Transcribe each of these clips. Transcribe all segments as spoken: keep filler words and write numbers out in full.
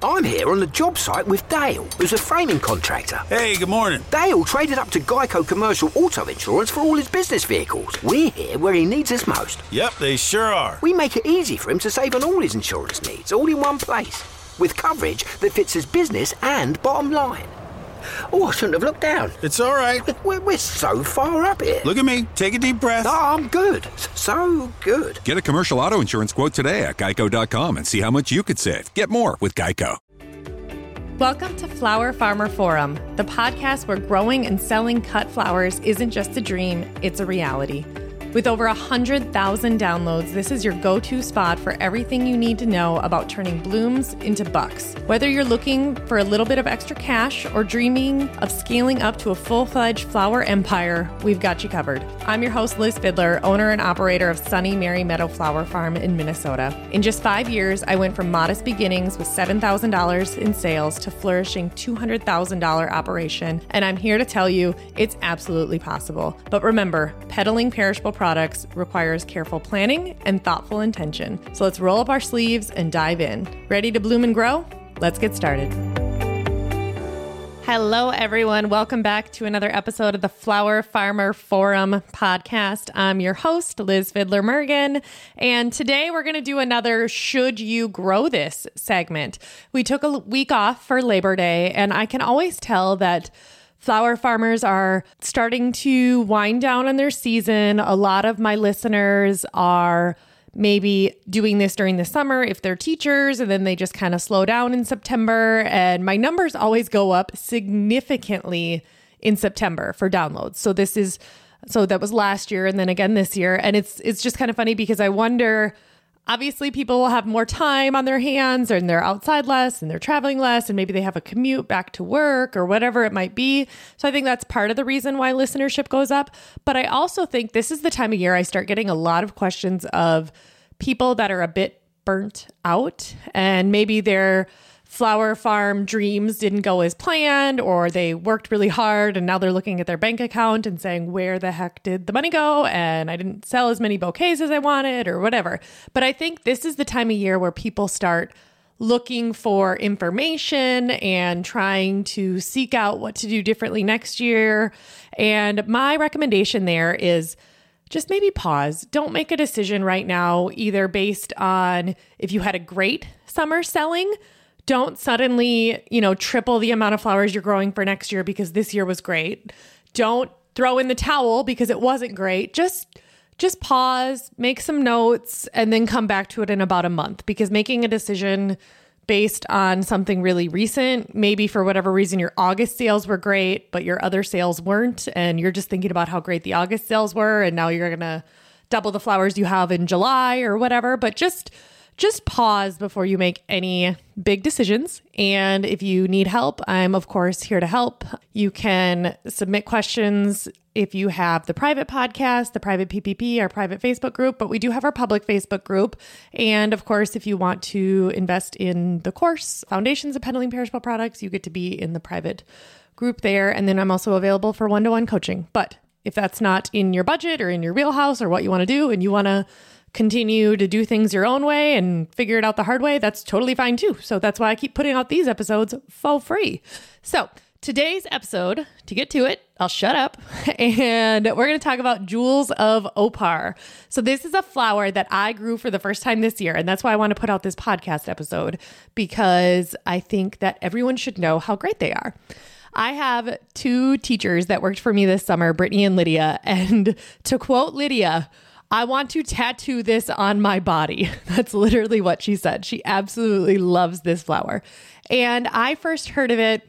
I'm here on the job site with Dale, who's a framing contractor. Hey, good morning. Dale traded up to Geico Commercial Auto Insurance for all his business vehicles. We're here where he needs us most. Yep, they sure are. We make it easy for him to save on all his insurance needs, all in one place, with coverage that fits his business and bottom line. Oh, I shouldn't have looked down. It's all right. We're, we're so far up here. Look at me. Take a deep breath. Oh, I'm good. So good. Get a commercial auto insurance quote today at geico dot com and see how much you could save. Get more with Geico. Welcome to Flower Farmer Forum, the podcast where growing and selling cut flowers isn't just a dream, it's a reality. With over one hundred thousand downloads, this is your go-to spot for everything you need to know about turning blooms into bucks. Whether you're looking for a little bit of extra cash or dreaming of scaling up to a full-fledged flower empire, we've got you covered. I'm your host, Liz Fiddler, owner and operator of Sunny Mary Meadow Flower Farm in Minnesota. In just five years, I went from modest beginnings with seven thousand dollars in sales to flourishing two hundred thousand dollars operation, and I'm here to tell you it's absolutely possible. But remember, peddling perishable products requires careful planning and thoughtful intention. So let's roll up our sleeves and dive in. Ready to bloom and grow? Let's get started. Hello, everyone. Welcome back to another episode of the Flower Farmer Forum podcast. I'm your host, Liz Fiddler Mergen, and today we're going to do another Should You Grow This segment. We took a week off for Labor Day, and I can always tell that flower farmers are starting to wind down on their season. A lot of my listeners are maybe doing this during the summer if they're teachers, and then they just kind of slow down in September. And my numbers always go up significantly in September for downloads. So this is, so that was last year and then again this year. And it's, it's just kind of funny because I wonder, obviously, people will have more time on their hands and they're outside less and they're traveling less and maybe they have a commute back to work or whatever it might be. So I think that's part of the reason why listenership goes up. But I also think this is the time of year I start getting a lot of questions of people that are a bit burnt out and maybe their flower farm dreams didn't go as planned, or they worked really hard and now they're looking at their bank account and saying, where the heck did the money go? And I didn't sell as many bouquets as I wanted or whatever. But I think this is the time of year where people start looking for information and trying to seek out what to do differently next year. And my recommendation there is just maybe pause. Don't make a decision right now, either based on if you had a great summer selling. Don't suddenly, you know, triple the amount of flowers you're growing for next year because this year was great. Don't throw in the towel because it wasn't great. Just just pause, make some notes, and then come back to it in about a month, because making a decision based on something really recent, maybe for whatever reason your August sales were great, but your other sales weren't, and you're just thinking about how great the August sales were, and now you're going to double the flowers you have in July or whatever. But just Just pause before you make any big decisions. And if you need help, I'm of course here to help. You can submit questions if you have the private podcast, the private P P P, our private Facebook group, but we do have our public Facebook group. And of course, if you want to invest in the course, Foundations of Peddling Perishable Products, you get to be in the private group there. And then I'm also available for one-to-one coaching. But if that's not in your budget or in your wheelhouse or what you want to do, and you want to continue to do things your own way and figure it out the hard way, that's totally fine too. So that's why I keep putting out these episodes for free. So today's episode, to get to it, I'll shut up, and we're going to talk about Jewels of Opar. So this is a flower that I grew for the first time this year, and that's why I want to put out this podcast episode, because I think that everyone should know how great they are. I have two teachers that worked for me this summer, Brittany and Lydia, and to quote Lydia, I want to tattoo this on my body. That's literally what she said. She absolutely loves this flower. And I first heard of it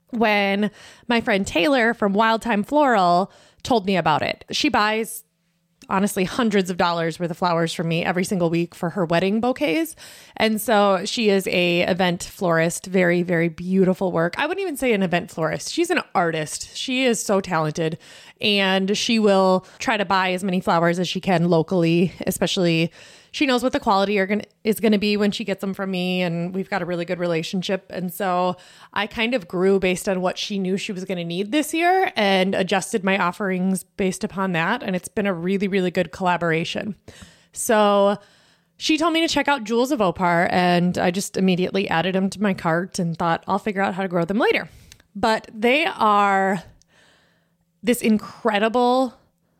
when my friend Taylor from Wild Time Floral told me about it. She buys, honestly, hundreds of dollars worth of flowers from me every single week for her wedding bouquets. And so she is a event florist, very, very beautiful work. I wouldn't even say an event florist. She's an artist. She is so talented. And she will try to buy as many flowers as she can locally, especially she knows what the quality are gonna, is going to be when she gets them from me. And we've got a really good relationship. And so I kind of grew based on what she knew she was going to need this year and adjusted my offerings based upon that. And it's been a really, really good collaboration. So she told me to check out Jewels of Opar, and I just immediately added them to my cart and thought I'll figure out how to grow them later. But they are this incredible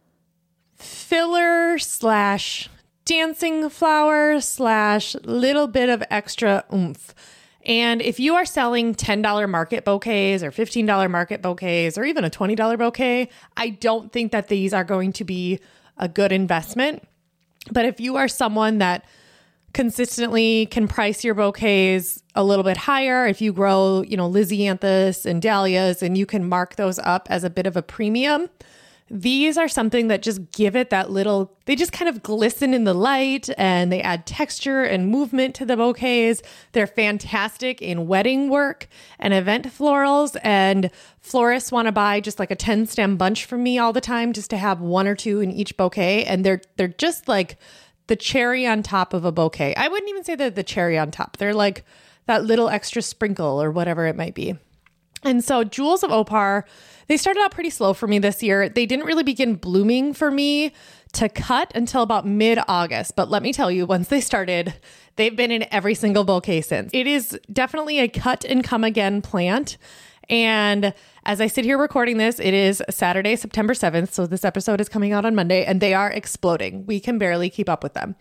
filler slash dancing flower slash little bit of extra oomph. And if you are selling ten dollars market bouquets or fifteen dollars market bouquets or even a twenty dollars bouquet, I don't think that these are going to be a good investment. But if you are someone that consistently can price your bouquets a little bit higher, if you grow, you know, Lysianthus and dahlias and you can mark those up as a bit of a premium, these are something that just give it that little, they just kind of glisten in the light and they add texture and movement to the bouquets. They're fantastic in wedding work and event florals, and florists want to buy just like a ten stem bunch from me all the time just to have one or two in each bouquet. And they're, they're just like the cherry on top of a bouquet. I wouldn't even say they're the cherry on top. They're like that little extra sprinkle or whatever it might be. And so Jewels of Opar, they started out pretty slow for me this year. They didn't really begin blooming for me to cut until about mid-August. But let me tell you, once they started, they've been in every single bouquet since. It is definitely a cut and come again plant. And as I sit here recording this, it is Saturday, September seventh. So this episode is coming out on Monday, and they are exploding. We can barely keep up with them.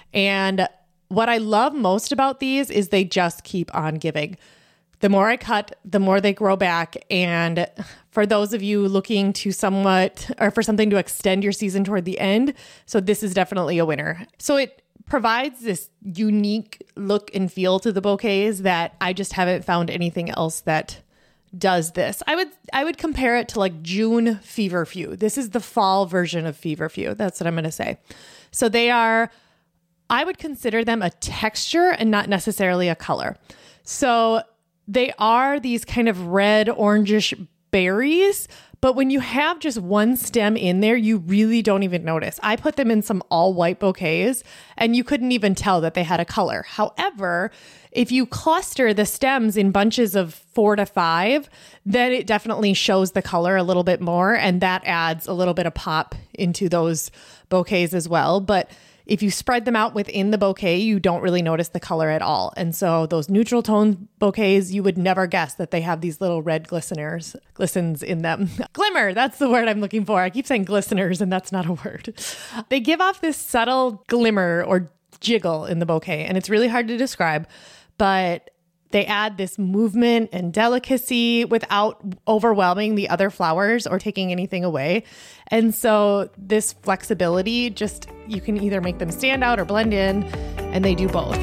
And what I love most about these is they just keep on giving. The more I cut, the more they grow back. And for those of you looking to somewhat, or for something to extend your season toward the end, so this is definitely a winner. So it provides this unique look and feel to the bouquets that I just haven't found anything else that does this. I would I would compare it to like June Feverfew. This is the fall version of Feverfew. That's what I'm going to say. So they are, I would consider them a texture and not necessarily a color. So they are these kind of red, orangish berries, but when you have just one stem in there, you really don't even notice. I put them in some all white bouquets and you couldn't even tell that they had a color. However, if you cluster the stems in bunches of four to five, then it definitely shows the color a little bit more, and that adds a little bit of pop into those bouquets as well. But if you spread them out within the bouquet, you don't really notice the color at all. And so those neutral tone bouquets, you would never guess that they have these little red glisteners, glistens in them. Glimmer, that's the word I'm looking for. I keep saying glisteners, and that's not a word. They give off this subtle glimmer or jiggle in the bouquet, and it's really hard to describe, but they add this movement and delicacy without overwhelming the other flowers or taking anything away. And so this flexibility, just you can either make them stand out or blend in, and they do both.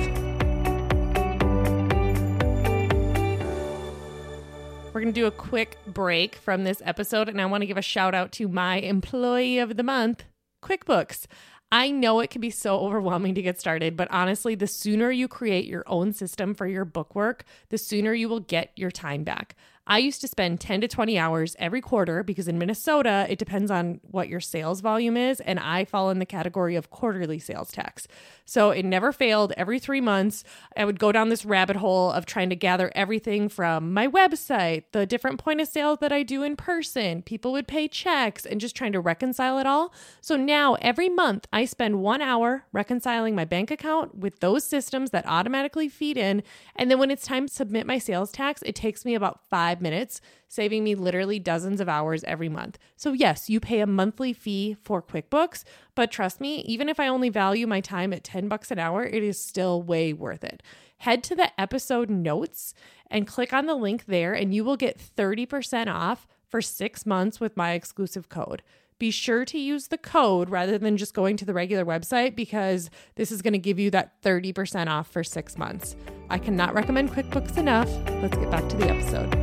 We're going to do a quick break from this episode, and I want to give a shout out to my employee of the month, QuickBooks. I know it can be so overwhelming to get started, but honestly, the sooner you create your own system for your bookwork, the sooner you will get your time back. I used to spend ten to twenty hours every quarter because in Minnesota, it depends on what your sales volume is, and I fall in the category of quarterly sales tax. So it never failed. Every three months, I would go down this rabbit hole of trying to gather everything from my website, the different point of sales that I do in person, people would pay checks, and just trying to reconcile it all. So now every month, I spend one hour reconciling my bank account with those systems that automatically feed in. And then when it's time to submit my sales tax, it takes me about five minutes, saving me literally dozens of hours every month. So yes, you pay a monthly fee for QuickBooks, but trust me, even if I only value my time at ten bucks an hour, it is still way worth it. Head to the episode notes and click on the link there, and you will get thirty percent off for six months with my exclusive code. Be sure to use the code rather than just going to the regular website, because this is going to give you that thirty percent off for six months. I cannot recommend QuickBooks enough. Let's get back to the episode.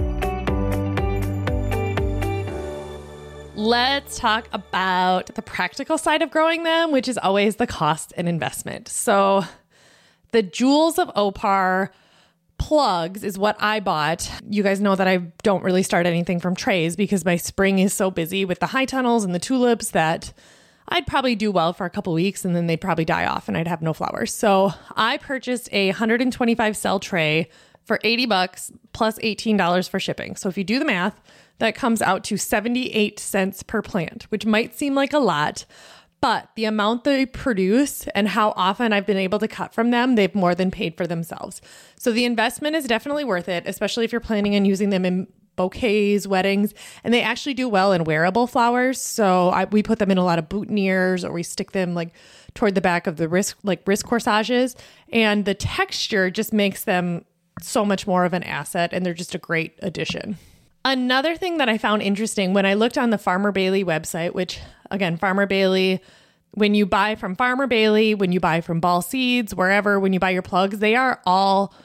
Let's talk about the practical side of growing them, which is always the cost and investment. So the Jewels of Opar plugs is what I bought. You guys know that I don't really start anything from trays because my spring is so busy with the high tunnels and the tulips that I'd probably do well for a couple weeks and then they'd probably die off and I'd have no flowers. So I purchased a one hundred twenty-five cell tray for eighty bucks plus eighteen dollars for shipping. So if you do the math, that comes out to seventy-eight cents per plant, which might seem like a lot, But the amount they produce and how often I've been able to cut from them, they've more than paid for themselves. So the investment is definitely worth it, especially if you're planning on using them in bouquets, weddings, and they actually do well in wearable flowers. So I, we put them in a lot of boutonnieres, or we stick them like toward the back of the wrist, like wrist corsages. And the texture just makes them so much more of an asset, and they're just a great addition. Another thing that I found interesting when I looked on the Farmer Bailey website, which again, Farmer Bailey, when you buy from Farmer Bailey, when you buy from Ball Seeds, wherever, when you buy your plugs, they are all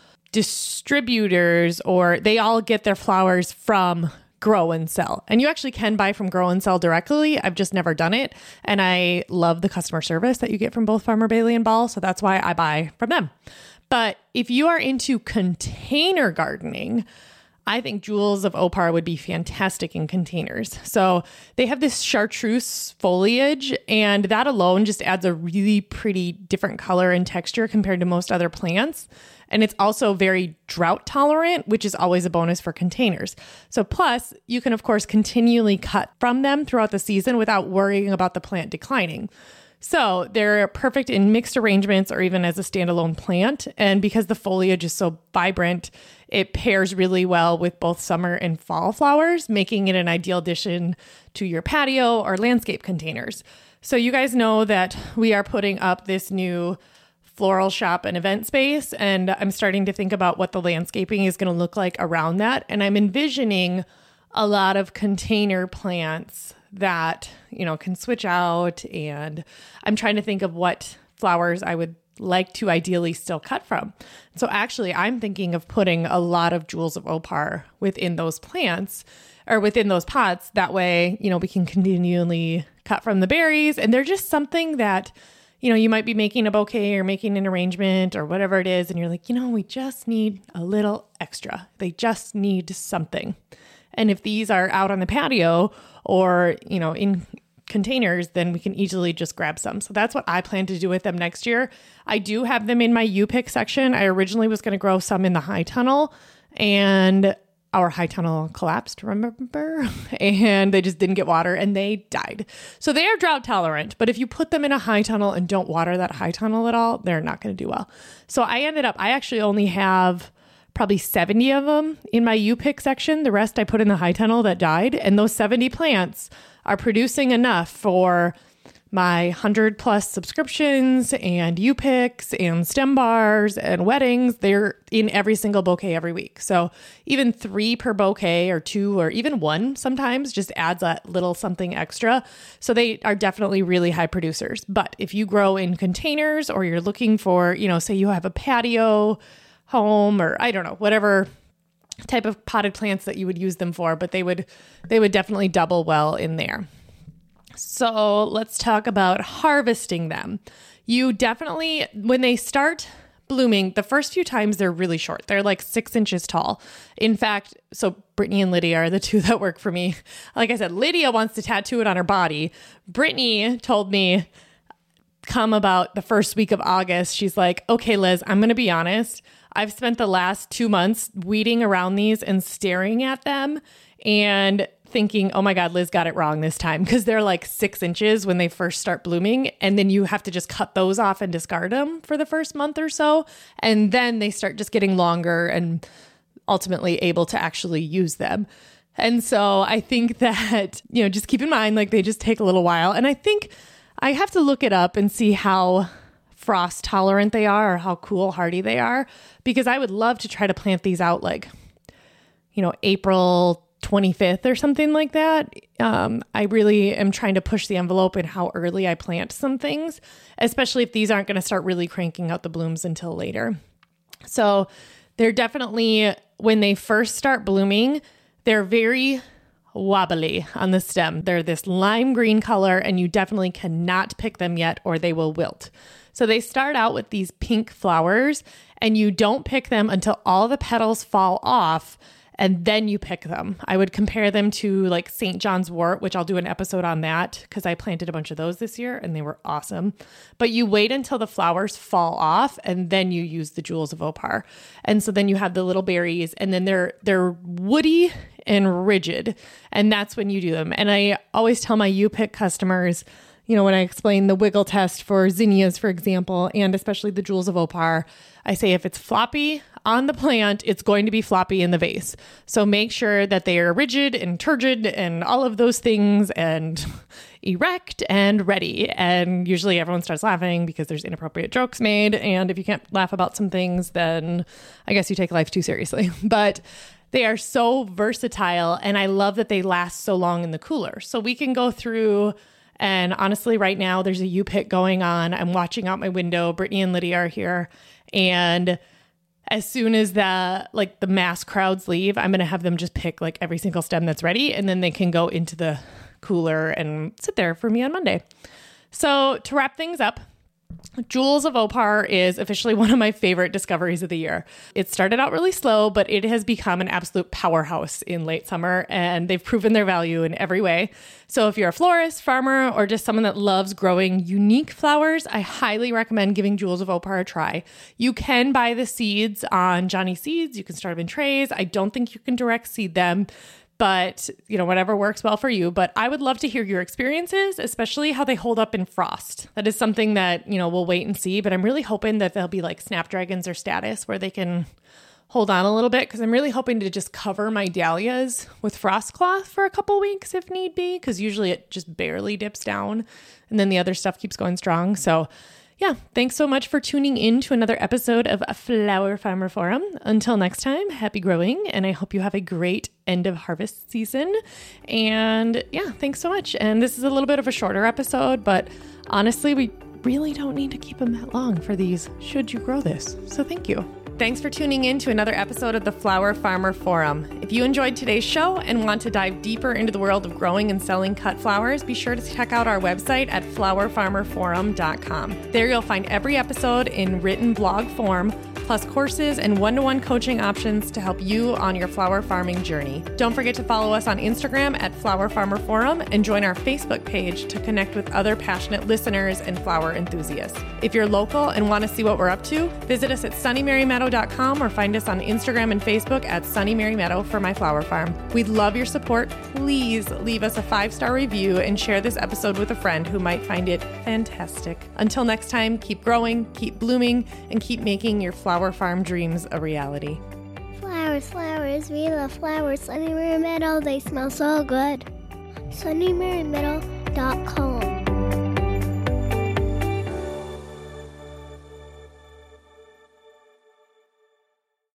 distributors, or they all get their flowers from Grow and Sell. And you actually can buy from Grow and Sell directly. I've just never done it. And I love the customer service that you get from both Farmer Bailey and Ball. So that's why I buy from them. But if you are into container gardening, I think Jewels of Opar would be fantastic in containers. So they have this chartreuse foliage, and that alone just adds a really pretty different color and texture compared to most other plants. And it's also very drought tolerant, which is always a bonus for containers. So plus, you can of course continually cut from them throughout the season without worrying about the plant declining. So they're perfect in mixed arrangements or even as a standalone plant. And because the foliage is so vibrant, it pairs really well with both summer and fall flowers, making it an ideal addition to your patio or landscape containers. So you guys know that we are putting up this new floral shop and event space, and I'm starting to think about what the landscaping is going to look like around that. And I'm envisioning a lot of container plants that, you know, can switch out. And I'm trying to think of what flowers I would like to ideally still cut from. So actually, I'm thinking of putting a lot of Jewels of Opar within those plants or within those pots. That way, you know, we can continually cut from the berries. And they're just something that, you know, you might be making a bouquet or making an arrangement or whatever it is. And you're like, you know, we just need a little extra. They just need something. And if these are out on the patio or, you know, in containers, then we can easily just grab some. So that's what I plan to do with them next year. I do have them in my U-Pick section. I originally was going to grow some in the high tunnel, and our high tunnel collapsed, remember? And they just didn't get water and they died. So they are drought tolerant, but if you put them in a high tunnel and don't water that high tunnel at all, they're not going to do well. So I ended up, I actually only have probably seventy of them in my U-Pick section. The rest I put in the high tunnel that died. And those seventy plants are producing enough for my one hundred plus subscriptions and U-Picks and stem bars and weddings. They're in every single bouquet every week. So even three per bouquet or two or even one sometimes just adds a little something extra. So they are definitely really high producers. But if you grow in containers, or you're looking for, you know, say you have a patio home, or I don't know, whatever type of potted plants that you would use them for, but they would they would definitely double well in there. So let's talk about harvesting them. You definitely, when they start blooming, the first few times they're really short. They're like six inches tall. In fact, so Brittany and Lydia are the two that work for me. Like I said, Lydia wants to tattoo it on her body. Brittany told me come about the first week of August, she's like, okay, Liz, I'm going to be honest. I've spent the last two months weeding around these and staring at them and thinking, oh my God, Liz got it wrong this time, because they're like six inches when they first start blooming. And then you have to just cut those off and discard them for the first month or so. And then they start just getting longer and ultimately able to actually use them. And so I think that, you know, just keep in mind, like they just take a little while. And I think I have to look it up and see how frost tolerant they are or how cool hardy they are, because I would love to try to plant these out like, you know, April twenty-fifth or something like that. Um, I really am trying to push the envelope in how early I plant some things, especially if these aren't going to start really cranking out the blooms until later. So they're definitely, when they first start blooming, they're very wobbly on the stem. They're this lime green color, and you definitely cannot pick them yet or they will wilt. So they start out with these pink flowers, and you don't pick them until all the petals fall off, and then you pick them. I would compare them to like Saint John's wort, which I'll do an episode on that because I planted a bunch of those this year and they were awesome. But you wait until the flowers fall off and then you use the Jewels of Opar. And so then you have the little berries, and then they're they're woody and rigid. And that's when you do them. And I always tell my U-Pick customers, you know, when I explain the wiggle test for zinnias, for example, and especially the Jewels of Opar, I say if it's floppy on the plant, it's going to be floppy in the vase. So make sure that they are rigid and turgid and all of those things and erect and ready. And usually everyone starts laughing because there's inappropriate jokes made. And if you can't laugh about some things, then I guess you take life too seriously. But they are so versatile, and I love that they last so long in the cooler. So we can go through, and honestly, right now there's a U-Pick going on. I'm watching out my window. Brittany and Lydia are here. And as soon as the like the mass crowds leave, I'm going to have them just pick like every single stem that's ready, and then they can go into the cooler and sit there for me on Monday. So to wrap things up, Jewels of Opar is officially one of my favorite discoveries of the year. It started out really slow, but it has become an absolute powerhouse in late summer, and they've proven their value in every way. So if you're a florist, farmer, or just someone that loves growing unique flowers, I highly recommend giving Jewels of Opar a try. You can buy the seeds on Johnny Seeds. You can start them in trays. I don't think you can direct seed them, but, you know, whatever works well for you. But I would love to hear your experiences, especially how they hold up in frost. That is something that, you know, we'll wait and see. But I'm really hoping that they'll be like Snapdragons or Status where they can hold on a little bit, because I'm really hoping to just cover my dahlias with frost cloth for a couple weeks if need be, because usually it just barely dips down and then the other stuff keeps going strong. So yeah, thanks so much for tuning in to another episode of Flower Farmer Forum. Until next time, happy growing, and I hope you have a great end of harvest season. And yeah, thanks so much. And this is a little bit of a shorter episode, but honestly, we really don't need to keep them that long for these Should You Grow This? So thank you. Thanks for tuning in to another episode of the Flower Farmer Forum. If you enjoyed today's show and want to dive deeper into the world of growing and selling cut flowers, be sure to check out our website at flower farmer forum dot com. There you'll find every episode in written blog form, plus courses and one-to-one coaching options to help you on your flower farming journey. Don't forget to follow us on Instagram at Flower Farmer Forum and join our Facebook page to connect with other passionate listeners and flower enthusiasts. If you're local and want to see what we're up to, visit us at sunny mary meadow dot com or find us on Instagram and Facebook at Sunny Mary Meadow for my flower farm. We'd love your support. Please leave us a five-star review and share this episode with a friend who might find it fantastic. Until next time, keep growing, keep blooming, and keep making your flower farm dreams a reality. Flowers, flowers, we love flowers. Sunny Mary Meadow, they smell so good. sunny mary meadow dot com